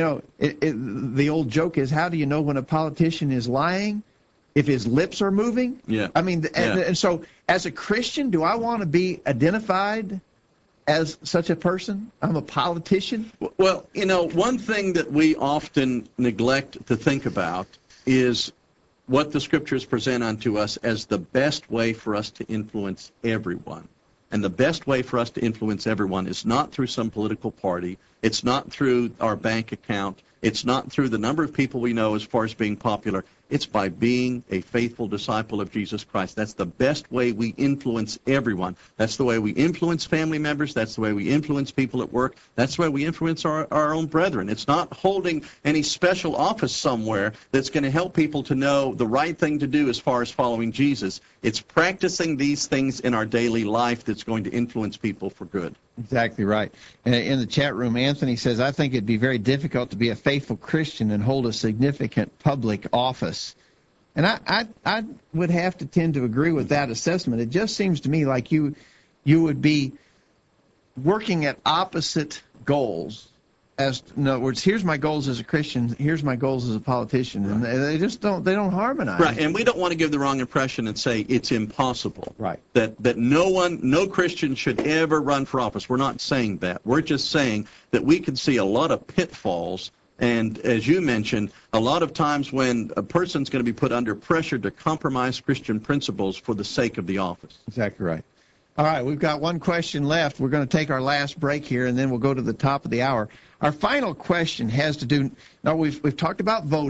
The old joke is, how do you know when a politician is lying? If his lips are moving? Yeah. I mean, and so as a Christian, do I want to be identified as such a person? I'm a politician? Well, one thing that we often neglect to think about is what the scriptures present unto us as the best way for us to influence everyone. And the best way for us to influence everyone is not through some political party. It's not through our bank account. It's not through the number of people we know as far as being popular. It's by being a faithful disciple of Jesus Christ. That's the best way we influence everyone. That's the way we influence family members. That's the way we influence people at work. That's the way we influence our own brethren. It's not holding any special office somewhere that's going to help people to know the right thing to do as far as following Jesus. It's practicing these things in our daily life that's going to influence people for good. Exactly right. In the chat room, Anthony says, I think it'd be very difficult to be a faithful Christian and hold a significant public office. And I would have to tend to agree with that assessment. It just seems to me like you would be working at opposite goals. In other words, here's my goals as a Christian, here's my goals as a politician, and they just don't harmonize. Right, and we don't want to give the wrong impression and say it's impossible. Right. That no Christian should ever run for office. We're not saying that. We're just saying that we can see a lot of pitfalls, and as you mentioned, a lot of times when a person's going to be put under pressure to compromise Christian principles for the sake of the office. Exactly right. All right, we've got one question left. We're going to take our last break here, and then we'll go to the top of the hour. Our final question has to do, now we've talked about voting.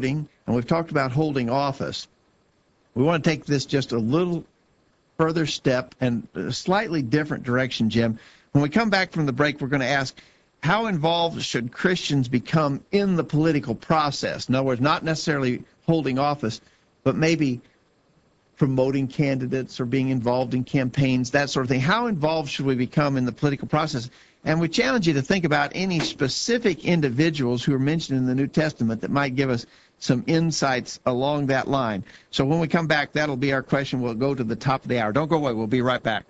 and we've talked about holding office. We want to take this just a little further step and a slightly different direction, Jim. When we come back from the break, we're going to ask, how involved should Christians become in the political process? In other words, not necessarily holding office, but maybe promoting candidates or being involved in campaigns, that sort of thing. How involved should we become in the political process? And we challenge you to think about any specific individuals who are mentioned in the New Testament that might give us some insights along that line. So when we come back, that'll be our question. We'll go to the top of the hour. Don't go away. We'll be right back.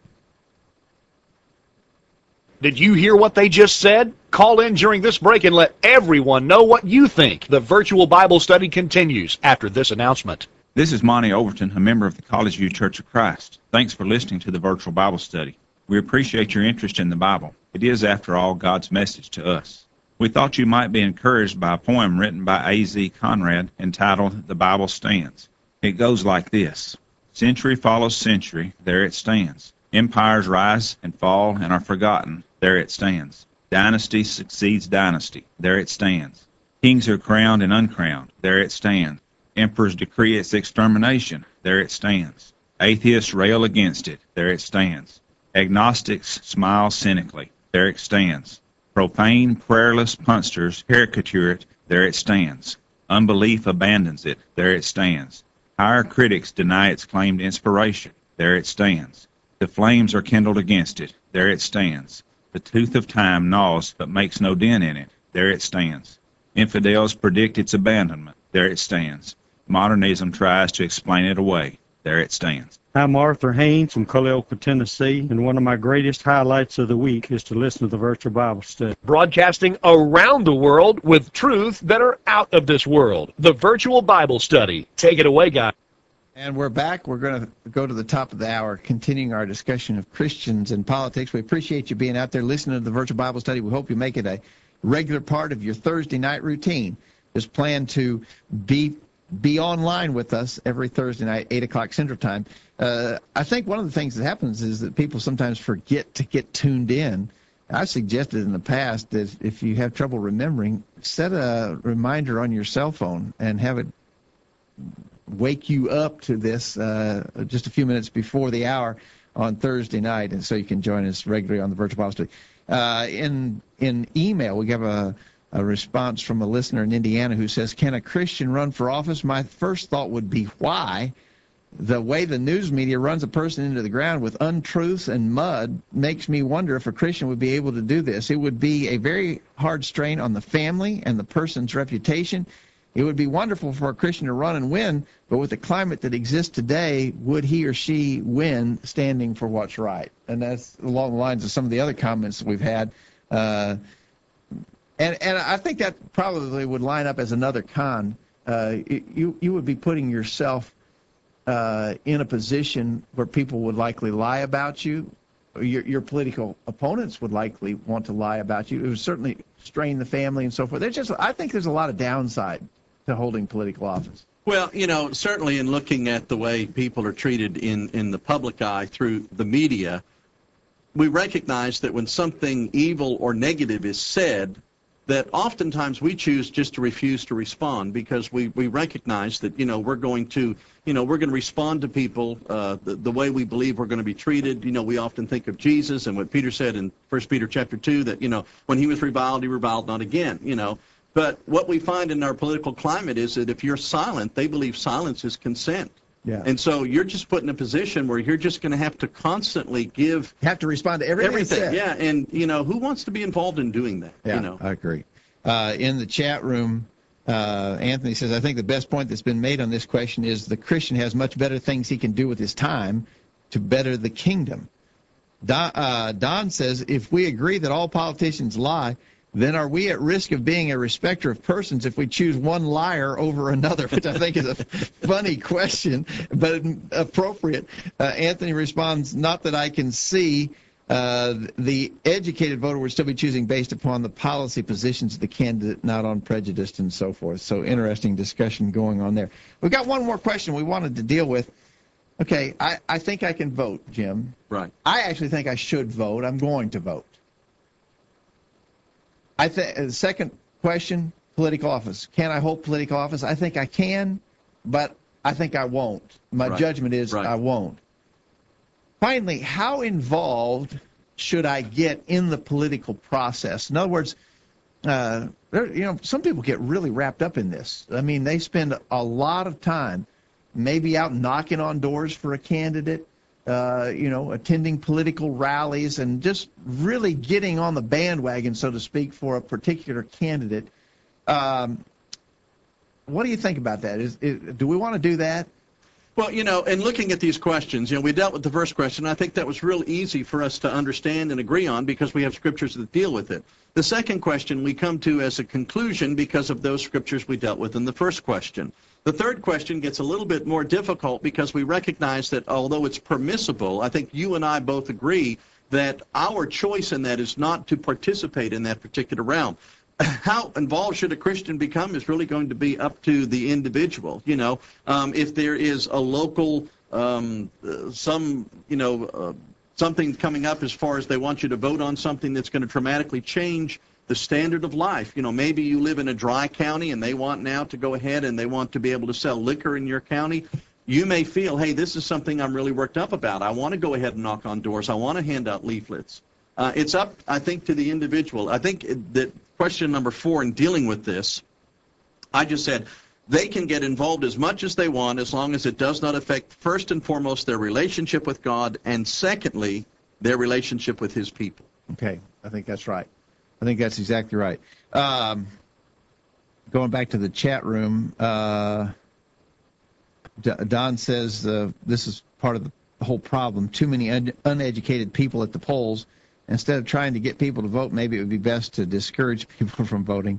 Did you hear what they just said? Call in during this break and let everyone know what you think. The virtual Bible study continues after this announcement. This is Monty Overton, a member of the College View Church of Christ. Thanks for listening to the virtual Bible study. We appreciate your interest in the Bible. It is, after all, God's message to us. We thought you might be encouraged by a poem written by A.Z. Conrad entitled The Bible Stands. It goes like this: century follows century, there it stands. Empires rise and fall and are forgotten, there it stands. Dynasty succeeds dynasty, there it stands. Kings are crowned and uncrowned, there it stands. Emperors decree its extermination, there it stands. Atheists rail against it, there it stands. Agnostics smile cynically, there it stands. Profane, prayerless punsters caricature it, there it stands. Unbelief abandons it, there it stands. Higher critics deny its claimed inspiration, there it stands. The flames are kindled against it, there it stands. The tooth of time gnaws but makes no dent in it, there it stands. Infidels predict its abandonment, there it stands. Modernism tries to explain it away, there it stands. I'm Arthur Haynes from Culleoka, Tennessee, and one of my greatest highlights of the week is to listen to the virtual Bible study. Broadcasting around the world with truths that are out of this world. The virtual Bible study. Take it away, guys. And we're back. We're going to go to the top of the hour, continuing our discussion of Christians and politics. We appreciate you being out there listening to the virtual Bible study. We hope you make it a regular part of your Thursday night routine. Just plan to be online with us every Thursday night, 8 o'clock Central Time. I think one of the things that happens is that people sometimes forget to get tuned in. I've suggested in the past that if you have trouble remembering, set a reminder on your cell phone and have it wake you up to this just a few minutes before the hour on Thursday night, and so you can join us regularly on the virtual Bible study. In email, we have a response from a listener in Indiana who says, can a Christian run for office? My first thought would be, why? The way the news media runs a person into the ground with untruths and mud makes me wonder if a Christian would be able to do this. It would be a very hard strain on the family and the person's reputation. It would be wonderful for a Christian to run and win, but with the climate that exists today, would he or she win standing for what's right? And that's along the lines of some of the other comments that we've had. And I think that probably would line up as another con. You would be putting yourself in a position where people would likely lie about you. Your political opponents would likely want to lie about you. It would certainly strain the family and so forth. I think there's a lot of downside to holding political office. Well, certainly in looking at the way people are treated in the public eye through the media, we recognize that when something evil or negative is said, that oftentimes we choose just to refuse to respond because we recognize that, we're going to respond to people the way we believe we're going to be treated. We often think of Jesus and what Peter said in 1 Peter chapter 2 that, when he was reviled, he reviled not again, But what we find in our political climate is that if you're silent, they believe silence is consent. Yeah. And so you're just put in a position where you're just going to have to constantly have to respond to everything. Yeah, and who wants to be involved in doing that? Yeah, I agree. In the chat room, Anthony says, I think the best point that's been made on this question is the Christian has much better things he can do with his time to better the kingdom. Don says, if we agree that all politicians lie, then are we at risk of being a respecter of persons if we choose one liar over another, which I think is a funny question, but appropriate. Anthony responds, not that I can see. The educated voter would still be choosing based upon the policy positions of the candidate, not on prejudice and so forth. So interesting discussion going on there. We've got one more question we wanted to deal with. Okay, I think I can vote, Jim. Right. I actually think I should vote. I'm going to vote. The second question, political office. Can I hold political office? I think I can, but I think I won't. My Right. judgment is Right. I won't. Finally, how involved should I get in the political process? In other words, some people get really wrapped up in this. I mean, they spend a lot of time maybe out knocking on doors for a candidate, attending political rallies and just really getting on the bandwagon, so to speak, for a particular candidate. What do you think about that? Do we want to do that? Well, in looking at these questions, we dealt with the first question. I think that was real easy for us to understand and agree on because we have scriptures that deal with it. The second question we come to as a conclusion because of those scriptures we dealt with in the first question. The third question gets a little bit more difficult because we recognize that although it's permissible, I think you and I both agree that our choice in that is not to participate in that particular realm. How involved should a Christian become is really going to be up to the individual. If there is a local, something coming up as far as they want you to vote on something that's going to dramatically change the standard of life. Maybe you live in a dry county and they want now to go ahead and they want to be able to sell liquor in your county. You may feel, hey, this is something I'm really worked up about. I want to go ahead and knock on doors. I want to hand out leaflets. It's up, I think, to the individual. I think that question number 4 in dealing with this, I just said they can get involved as much as they want as long as it does not affect, first and foremost, their relationship with God, and secondly, their relationship with his people. Okay, I think that's right. I think that's exactly right. Going back to the chat room, Don says this is part of the whole problem. Too many uneducated people at the polls. Instead of trying to get people to vote, maybe it would be best to discourage people from voting.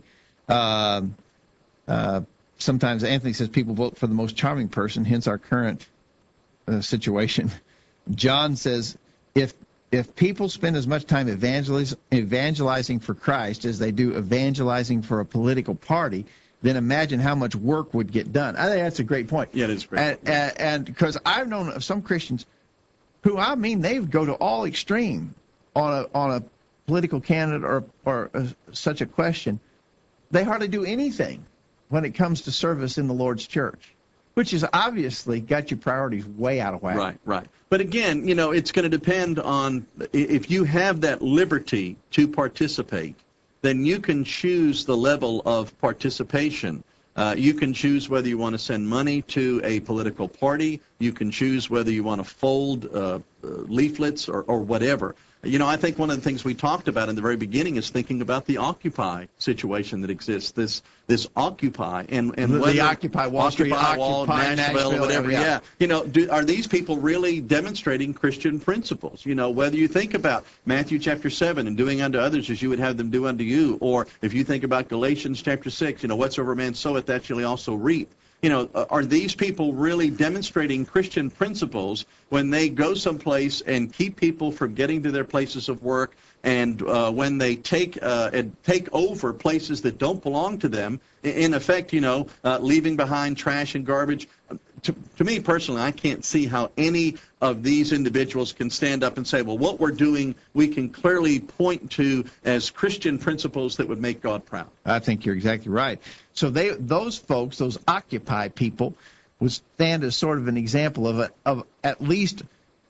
Sometimes Anthony says people vote for the most charming person, hence our current situation. John says if people spend as much time evangelizing for Christ as they do evangelizing for a political party, then imagine how much work would get done. I think that's a great point. Yeah, it is great. And because I've known of some Christians who, they go to all extreme on a political candidate or such a question. They hardly do anything when it comes to service in the Lord's church, which has obviously got your priorities way out of whack. Right. But again, it's going to depend on if you have that liberty to participate, then you can choose the level of participation. You can choose whether you want to send money to a political party. You can choose whether you want to fold leaflets or whatever. I think one of the things we talked about in the very beginning is thinking about the Occupy situation that exists. This Occupy and whether the Occupy Wall Street, Occupy Nashville, whatever. Yeah. Are these people really demonstrating Christian principles? Whether you think about Matthew chapter 7 and doing unto others as you would have them do unto you, or if you think about Galatians chapter 6, whatsoever man soweth, that shall he also reap. Are these people really demonstrating Christian principles when they go someplace and keep people from getting to their places of work, and when they take over places that don't belong to them, in effect, leaving behind trash and garbage? To me personally, I can't see how any of these individuals can stand up and say, well, what we're doing, we can clearly point to as Christian principles that would make God proud. I think you're exactly right. So those folks, those Occupy people, would stand as sort of an example of at least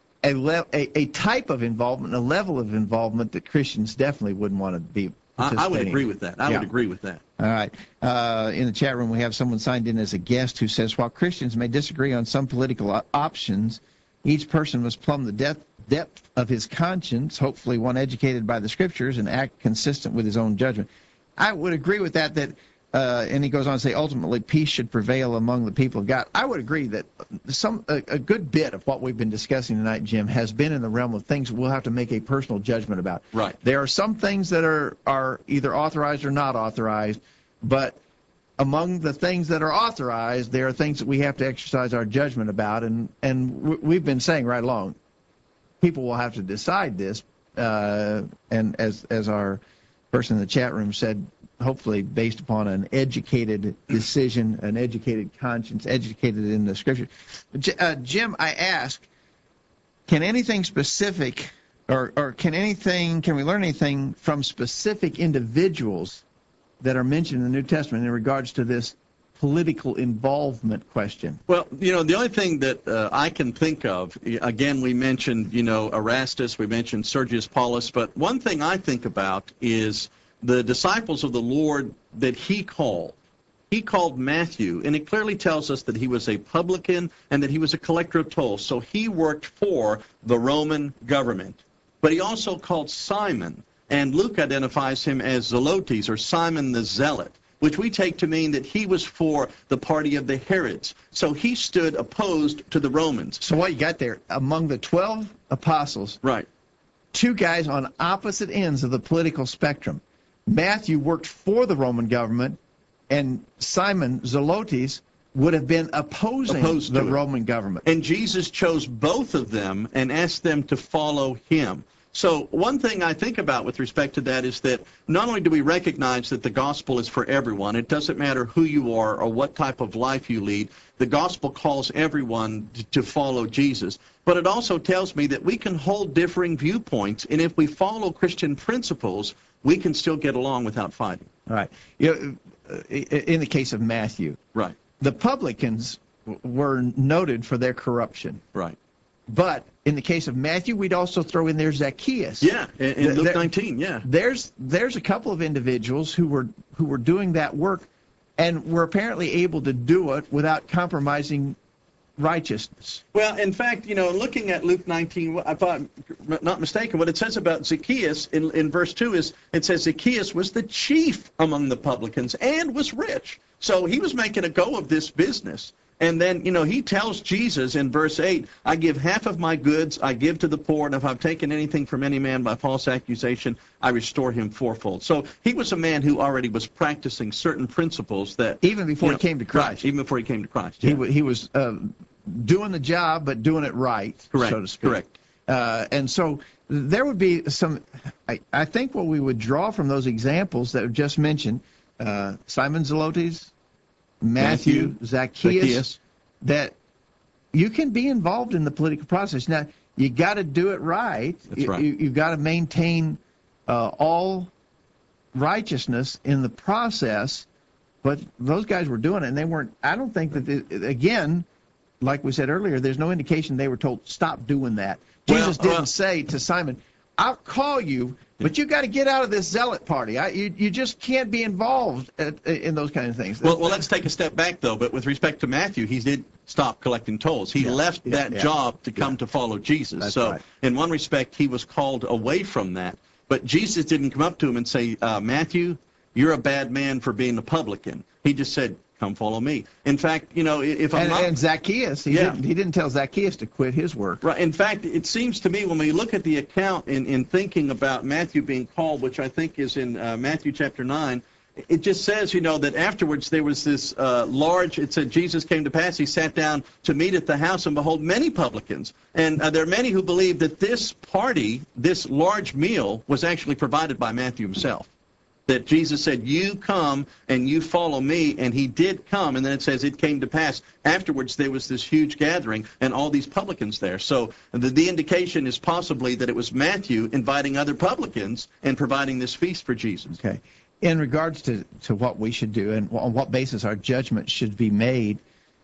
a type of involvement, a level of involvement that Christians definitely wouldn't want to be participating. I would agree with that. I would agree with that. All right. In the chat room, we have someone signed in as a guest who says, while Christians may disagree on some political options, each person must plumb the depth of his conscience, hopefully one educated by the Scriptures, and act consistent with his own judgment. I would agree with that, and he goes on to say, ultimately, peace should prevail among the people of God. I would agree that a good bit of what we've been discussing tonight, Jim, has been in the realm of things we'll have to make a personal judgment about. Right. There are some things that are either authorized or not authorized, but among the things that are authorized, there are things that we have to exercise our judgment about, and we've been saying right along, people will have to decide this, and as our person in the chat room said, hopefully based upon an educated decision, an educated conscience, educated in the Scripture. Jim, I ask, can anything specific, or can we learn anything from specific individuals that are mentioned in the New Testament in regards to this political involvement question? Well, the only thing that I can think of, again, we mentioned, Erastus, we mentioned Sergius Paulus, but one thing I think about is the disciples of the Lord that he called. He called Matthew, and it clearly tells us that he was a publican and that he was a collector of tolls. So he worked for the Roman government. But he also called Simon, and Luke identifies him as Zelotes, or Simon the Zealot, which we take to mean that he was for the party of the Herods. So he stood opposed to the Romans. So what you got there, among the 12 apostles, Right. two guys on opposite ends of the political spectrum. Matthew worked for the Roman government, and Simon Zelotes would have been opposed to the it. Roman government. And Jesus chose both of them and asked them to follow him. So one thing I think about with respect to that is that not only do we recognize that the gospel is for everyone, it doesn't matter who you are or what type of life you lead, the gospel calls everyone to follow Jesus. But it also tells me that we can hold differing viewpoints, and if we follow Christian principles, we can still get along without fighting. All right. In the case of Matthew, Right, the publicans were noted for their corruption. right. But in the case of Matthew, we'd also throw in there Zacchaeus. Yeah, in Luke 19, yeah. There's a couple of individuals who were doing that work and were apparently able to do it without compromising righteousness. Well, in fact, looking at Luke 19, I thought, not mistaken, what it says about Zacchaeus in verse 2 is, it says Zacchaeus was the chief among the publicans and was rich. So he was making a go of this business. And then, he tells Jesus in verse 8, I give half of my goods, I give to the poor, and if I've taken anything from any man by false accusation, I restore him fourfold. So he was a man who already was practicing certain principles that... Even before he came to Christ. Right, even before he came to Christ. Yeah. He was doing the job, but doing it right, Correct, so to speak. correct. And so there would be some, I think what we would draw from those examples that were just mentioned, Simon Zelotes, Matthew, Zacchaeus, that you can be involved in the political process. Now, you got to do it right. That's right. You've got to maintain all righteousness in the process, but those guys were doing it, and they weren't, I don't think that, again, like we said earlier, there's no indication they were told, stop doing that. Jesus didn't say to Simon, I'll call you, but you got to get out of this zealot party. You just can't be involved in those kind of things. Well, let's take a step back, though. But with respect to Matthew, he did stop collecting tolls. He left that job to come to follow Jesus. That's so right. in one respect, he was called away from that. But Jesus didn't come up to him and say, Matthew, you're a bad man for being a publican. He just said, come follow me. In fact, if I'm not... And Zacchaeus, he didn't tell Zacchaeus to quit his work. Right. In fact, it seems to me when we look at the account in thinking about Matthew being called, which I think is in Matthew chapter 9, it just says, that afterwards there was this it said Jesus came to pass, he sat down to meet at the house, and behold, many publicans. And there are many who believe that this party, this large meal, was actually provided by Matthew himself. That Jesus said, you come and you follow me, and he did come, and then it says it came to pass. Afterwards, there was this huge gathering, and all these publicans there. So the indication is possibly that it was Matthew inviting other publicans and providing this feast for Jesus. Okay. In regards to what we should do and on what basis our judgment should be made,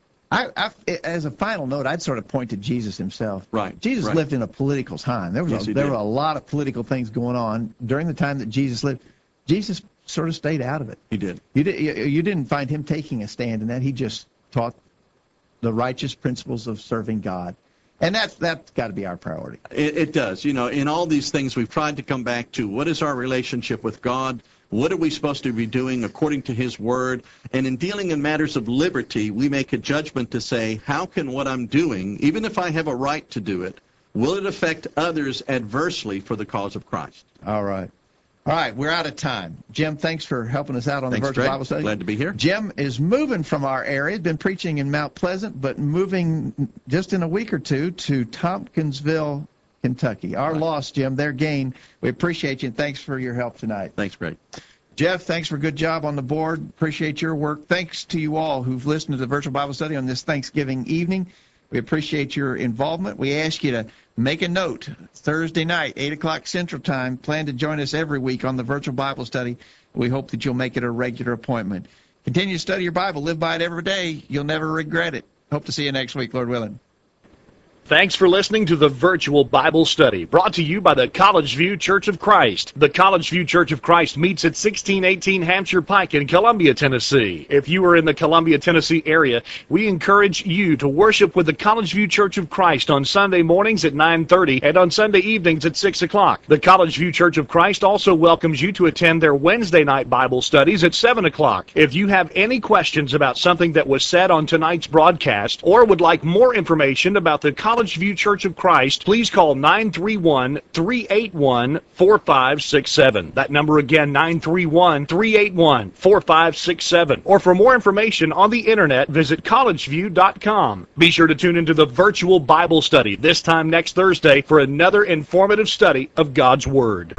as a final note, I'd sort of point to Jesus himself. Right. Jesus lived in a political time. There were a lot of political things going on during the time that Jesus lived. Jesus sort of stayed out of it. He did. You didn't find him taking a stand in that. He just taught the righteous principles of serving God. And that's got to be our priority. It does. In all these things, we've tried to come back to what is our relationship with God? What are we supposed to be doing according to his word? And in dealing in matters of liberty, we make a judgment to say, how can what I'm doing, even if I have a right to do it, will it affect others adversely for the cause of Christ? All right. All right, we're out of time. Jim, thanks for helping us out on the Virtual Bible Study. Glad to be here. Jim is moving from our area. He's been preaching in Mount Pleasant, but moving just in a week or two to Tompkinsville, Kentucky. Our loss, Jim, their gain. We appreciate you, and thanks for your help tonight. Thanks, Greg. Jeff, thanks for a good job on the board. Appreciate your work. Thanks to you all who've listened to the Virtual Bible Study on this Thanksgiving evening. We appreciate your involvement. We ask you to make a note. Thursday night, 8 o'clock Central Time. Plan to join us every week on the Virtual Bible Study. We hope that you'll make it a regular appointment. Continue to study your Bible. Live by it every day. You'll never regret it. Hope to see you next week, Lord willing. Thanks for listening to the Virtual Bible Study, brought to you by the College View Church of Christ. The College View Church of Christ meets at 1618 Hampshire Pike in Columbia, Tennessee. If you are in the Columbia, Tennessee area, we encourage you to worship with the College View Church of Christ on Sunday mornings at 9:30 and on Sunday evenings at 6 o'clock. The College View Church of Christ also welcomes you to attend their Wednesday night Bible studies at 7 o'clock. If you have any questions about something that was said on tonight's broadcast or would like more information about the College View Church of Christ, please call 931-381-4567. That number again, 931-381-4567. Or for more information on the internet, visit collegeview.com. Be sure to tune into the Virtual Bible Study this time next Thursday for another informative study of God's Word.